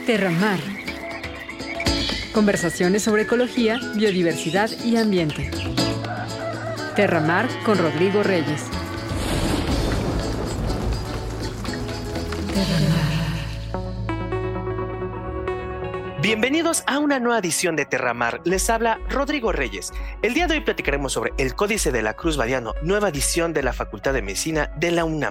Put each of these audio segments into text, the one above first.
Terramar. Conversaciones sobre ecología, biodiversidad y ambiente. Terramar con Rodrigo Reyes. Bienvenidos a una nueva edición de Terramar. Les habla Rodrigo Reyes. El día de hoy platicaremos sobre el Códice de la Cruz Badiano, nueva edición de la Facultad de Medicina de la UNAM.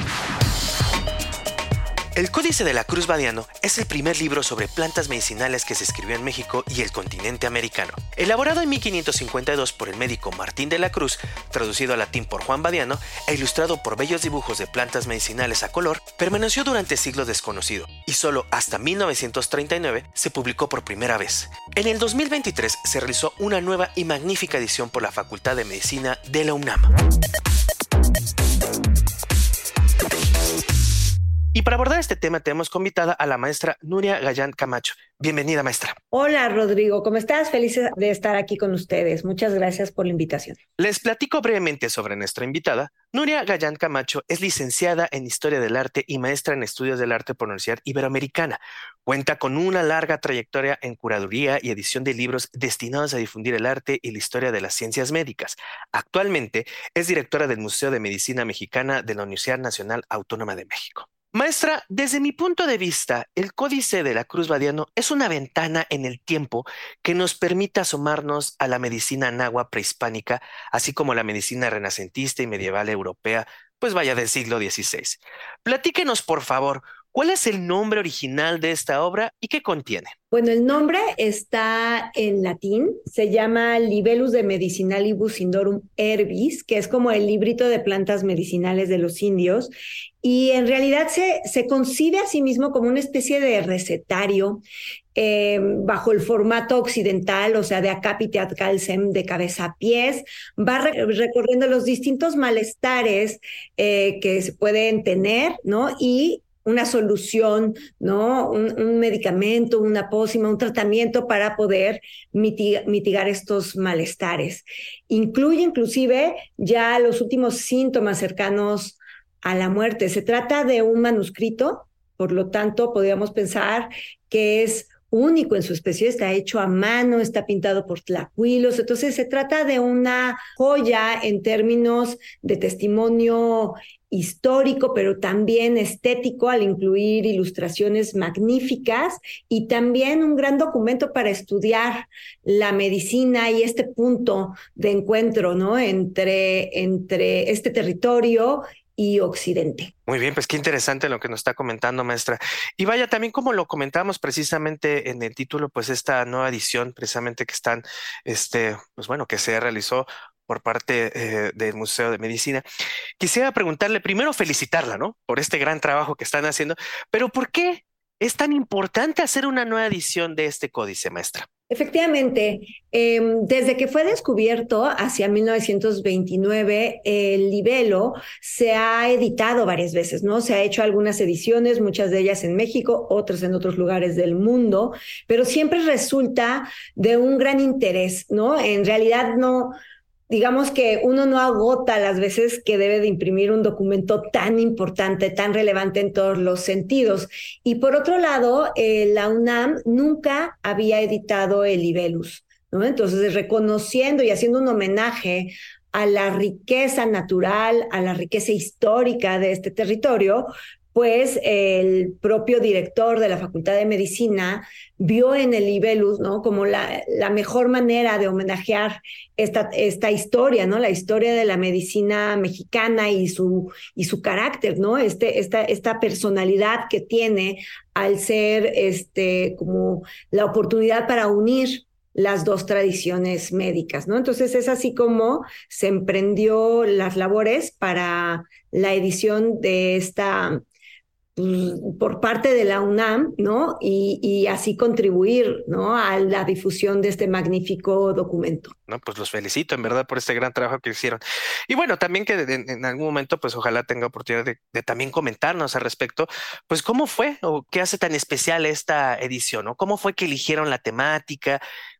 El Códice de la Cruz Badiano es el primer libro sobre plantas medicinales que se escribió en México y el continente americano. Elaborado en 1552 por el médico Martín de la Cruz, traducido al latín por Juan Badiano e ilustrado por bellos dibujos de plantas medicinales a color, permaneció durante siglos desconocido y solo hasta 1939 se publicó por primera vez. En el 2023 se realizó una nueva y magnífica edición por la Facultad de Medicina de la UNAM. Y para abordar este tema tenemos convidada a la maestra Nuria Gallán Camacho. Bienvenida, maestra. Hola, Rodrigo. ¿Cómo estás? Feliz de estar aquí con ustedes. Muchas gracias por la invitación. Les platico brevemente sobre nuestra invitada. Nuria Gallán Camacho es licenciada en Historia del Arte y maestra en Estudios del Arte por la Universidad Iberoamericana. Cuenta con una larga trayectoria en curaduría y edición de libros destinados a difundir el arte y la historia de las ciencias médicas. Actualmente es directora del Museo de Medicina Mexicana de la Universidad Nacional Autónoma de México. Maestra, desde mi punto de vista, el Códice de la Cruz Badiano es una ventana en el tiempo que nos permite asomarnos a la medicina náhuatl prehispánica, así como la medicina renacentista y medieval europea, pues vaya del siglo XVI. Platíquenos, por favor, ¿cuál es el nombre original de esta obra y qué contiene? Bueno, el nombre está en latín, se llama Libellus de Medicinalibus Indorum Herbis, que es como el librito de plantas medicinales de los indios, y en realidad se concibe a sí mismo como una especie de recetario bajo el formato occidental, o sea, de acápite ad calcem, de cabeza a pies, va recorriendo los distintos malestares que se pueden tener, ¿no? Y una solución, ¿no? Un medicamento, una pócima, un tratamiento para poder mitigar estos malestares. Incluye inclusive ya los últimos síntomas cercanos a la muerte. Se trata de un manuscrito, por lo tanto podríamos pensar que es único en su especie, está hecho a mano, está pintado por tlacuilos, entonces se trata de una joya en términos de testimonio histórico, pero también estético al incluir ilustraciones magníficas y también un gran documento para estudiar la medicina y este punto de encuentro, ¿no? entre este territorio y Occidente. Muy bien, pues qué interesante lo que nos está comentando, maestra. Y vaya, también como lo comentamos precisamente en el título, pues esta nueva edición precisamente que están, pues bueno, que se realizó por parte del Museo de Medicina. Quisiera preguntarle, primero felicitarla, ¿no? Por este gran trabajo que están haciendo, pero ¿por qué es tan importante hacer una nueva edición de este códice, maestra? Efectivamente, desde que fue descubierto hacia 1929, el libelo se ha editado varias veces, ¿no? Se ha hecho algunas ediciones, muchas de ellas en México, otras en otros lugares del mundo, pero siempre resulta de un gran interés, ¿no? En realidad no. Digamos que uno no agota las veces que debe de imprimir un documento tan importante, tan relevante en todos los sentidos. Y por otro lado, la UNAM nunca había editado el Libellus, ¿no? Entonces, reconociendo y haciendo un homenaje a la riqueza natural, a la riqueza histórica de este territorio, pues el propio director de la Facultad de Medicina vio en el Libellus, ¿no? Como la mejor manera de homenajear esta historia, ¿no? La historia de la medicina mexicana y su carácter, ¿no? Esta personalidad que tiene al ser como la oportunidad para unir las dos tradiciones médicas, ¿no? Entonces es así como se emprendió las labores para la edición de esta por parte de la UNAM, ¿no? Y así contribuir, ¿no? A la difusión de este magnífico documento. No, pues los felicito en verdad por este gran trabajo que hicieron. Y bueno, también que en algún momento, pues ojalá tenga oportunidad de también comentarnos al respecto, pues cómo fue o qué hace tan especial esta edición, ¿no? ¿Cómo fue que eligieron la temática?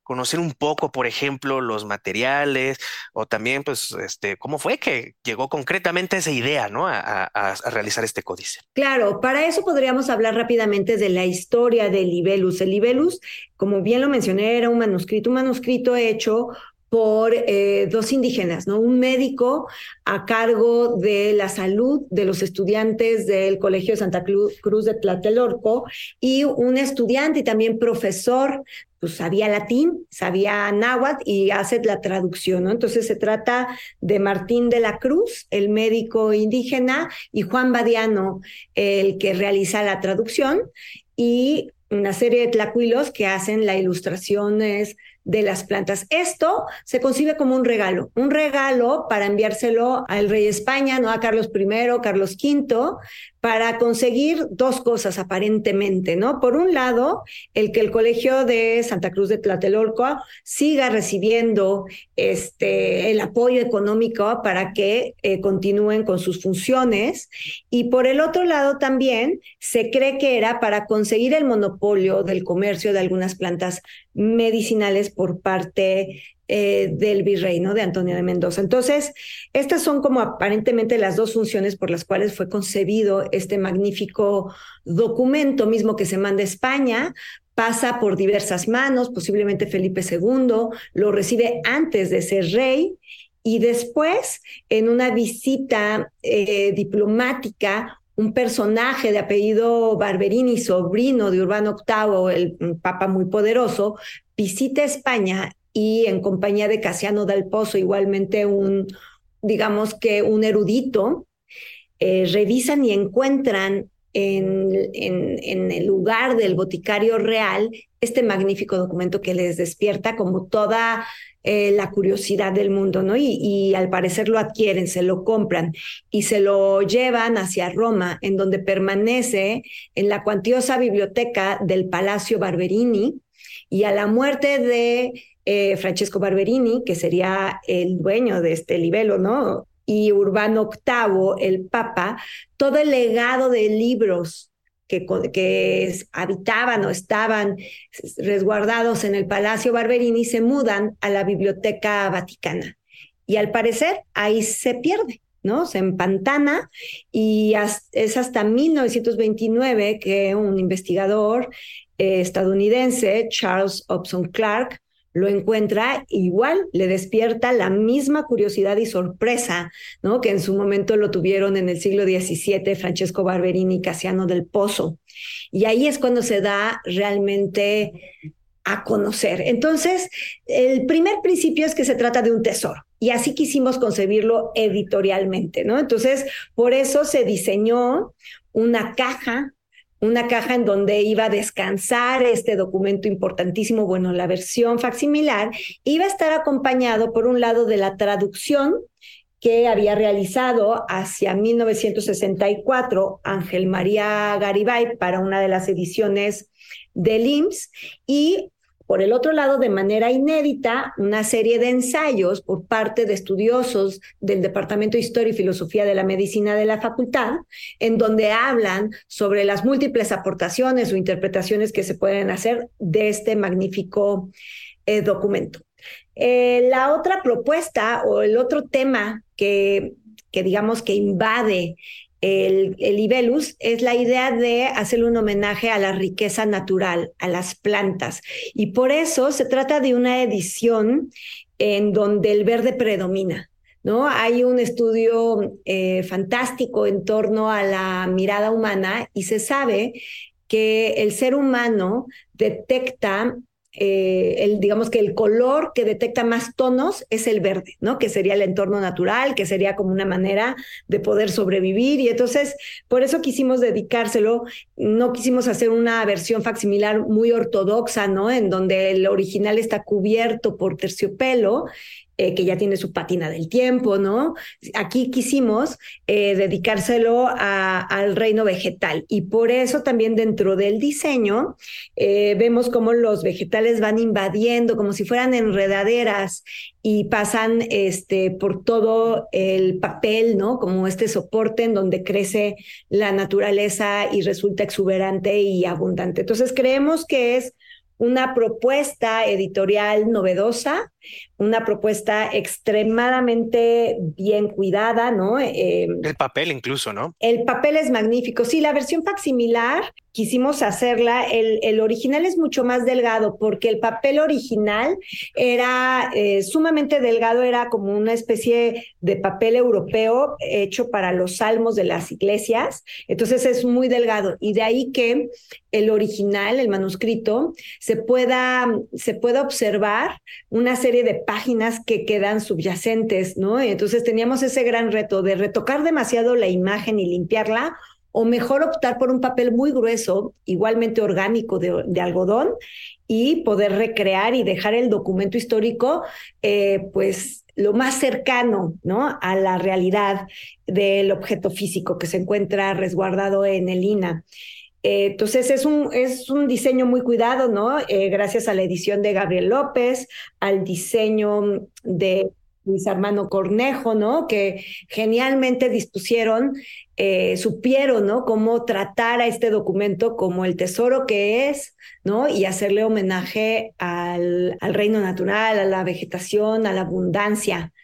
conocer un poco, por ejemplo, los materiales o también, pues, cómo fue que llegó concretamente esa idea, ¿no? A realizar este códice. Claro, para eso podríamos hablar rápidamente de la historia del libélus. El libélus, como bien lo mencioné, era un manuscrito hecho por dos indígenas, ¿no? Un médico a cargo de la salud de los estudiantes del Colegio de Santa Cruz de Tlatelolco y un estudiante y también profesor, pues sabía latín, sabía náhuatl y hace la traducción, ¿no? Entonces se trata de Martín de la Cruz, el médico indígena, y Juan Badiano, el que realiza la traducción, y una serie de tlacuilos que hacen las ilustraciones de las plantas. Esto se concibe como un regalo para enviárselo al rey de España, ¿no? A Carlos I, Carlos V, para conseguir dos cosas aparentemente, ¿no? Por un lado, el que el Colegio de Santa Cruz de Tlatelolco siga recibiendo el apoyo económico para que continúen con sus funciones, y por el otro lado también se cree que era para conseguir el monopolio del comercio de algunas plantas medicinales por parte del virrey, ¿no? De Antonio de Mendoza. Entonces, estas son como aparentemente las dos funciones por las cuales fue concebido este magnífico documento mismo que se manda a España. Pasa por diversas manos, posiblemente Felipe II lo recibe antes de ser rey, y después, en una visita diplomática, un personaje de apellido Barberini, sobrino de Urbano VIII, el papa muy poderoso, visita España y en compañía de Casiano dal Pozo, igualmente digamos que un erudito, revisan y encuentran en el lugar del boticario real este magnífico documento que les despierta como toda la curiosidad del mundo, ¿no? Y al parecer lo adquieren, se lo compran y se lo llevan hacia Roma, en donde permanece en la cuantiosa biblioteca del Palacio Barberini, y a la muerte de Francesco Barberini, que sería el dueño de este libelo, ¿no? Y Urbano VIII, el Papa, todo el legado de libros que habitaban o estaban resguardados en el Palacio Barberini se mudan a la Biblioteca Vaticana. Y al parecer ahí se pierde, ¿no? Se empantana, y es hasta 1929 que un investigador estadounidense, Charles Upson Clark, lo encuentra, igual le despierta la misma curiosidad y sorpresa, ¿no? Que en su momento lo tuvieron en el siglo XVII Francesco Barberini y Casiano del Pozo. Y ahí es cuando se da realmente a conocer. Entonces, el primer principio es que se trata de un tesoro, y así quisimos concebirlo editorialmente, ¿no? Entonces, por eso se diseñó una caja en donde iba a descansar este documento importantísimo. Bueno, la versión facsimilar iba a estar acompañado, por un lado, de la traducción que había realizado hacia 1964 Ángel María Garibay para una de las ediciones del IMSS, y por el otro lado, de manera inédita, una serie de ensayos por parte de estudiosos del Departamento de Historia y Filosofía de la Medicina de la Facultad, en donde hablan sobre las múltiples aportaciones o interpretaciones que se pueden hacer de este magnífico documento. La otra propuesta o el otro tema que digamos que invade el libélus es la idea de hacerle un homenaje a la riqueza natural, a las plantas. Y por eso se trata de una edición en donde el verde predomina, ¿no? Hay un estudio fantástico en torno a la mirada humana, y se sabe que el ser humano detecta digamos que el color que detecta más tonos es el verde, ¿no? Que sería el entorno natural, que sería como una manera de poder sobrevivir, y entonces por eso quisimos dedicárselo. No quisimos hacer una versión facsimilar muy ortodoxa, ¿no? En donde el original está cubierto por terciopelo, que ya tiene su pátina del tiempo, ¿no? Aquí quisimos dedicárselo al reino vegetal, y por eso también dentro del diseño vemos cómo los vegetales van invadiendo como si fueran enredaderas y pasan por todo el papel, ¿no? Como este soporte en donde crece la naturaleza y resulta exuberante y abundante. Entonces creemos que es una propuesta editorial novedosa, una propuesta extremadamente bien cuidada, ¿no? El papel incluso, ¿no? El papel es magnífico. Sí, la versión facsimilar quisimos hacerla. El original es mucho más delgado porque el papel original era sumamente delgado, era como una especie de papel europeo hecho para los salmos de las iglesias. Entonces es muy delgado y de ahí que el original, el manuscrito, se pueda observar una serie de páginas que quedan subyacentes, ¿no? Y entonces teníamos ese gran reto de retocar demasiado la imagen y limpiarla, o mejor optar por un papel muy grueso, igualmente orgánico de algodón, y poder recrear y dejar el documento histórico, pues lo más cercano, ¿no?, a la realidad del objeto físico que se encuentra resguardado en el INAH. Entonces es un diseño muy cuidado, ¿no? Gracias a la edición de Gabriel López, al diseño de Luis Armando Cornejo, ¿no? Que genialmente supieron, ¿no?, cómo tratar a este documento como el tesoro que es, ¿no? Y hacerle homenaje al reino natural, a la vegetación, a la abundancia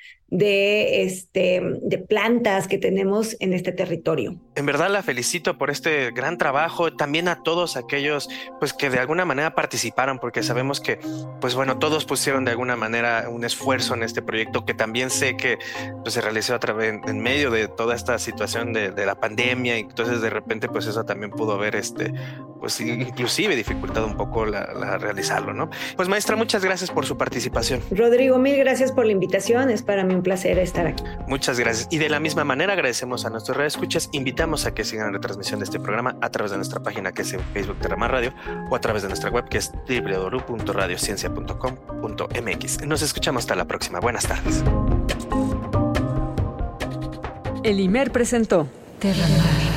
de plantas que tenemos en este territorio. En verdad la felicito por este gran trabajo, también a todos aquellos pues que de alguna manera participaron, porque sabemos que pues bueno, todos pusieron de alguna manera un esfuerzo en este proyecto, que también sé que pues, se realizó a través en medio de toda esta situación de la pandemia, y entonces de repente pues eso también pudo haber pues inclusive dificultado un poco la realizarlo, ¿no? Pues maestra, muchas gracias por su participación. Rodrigo, mil gracias por la invitación, es para mí un placer estar aquí. Muchas gracias. Y de la misma manera agradecemos a nuestros radioescuchas. Invitamos a que sigan la retransmisión de este programa a través de nuestra página, que es en Facebook Terra Mar Radio, o a través de nuestra web, que es www.radiociencia.com.mx. Nos escuchamos hasta la próxima. Buenas tardes. El IMER presentó Terra Mar.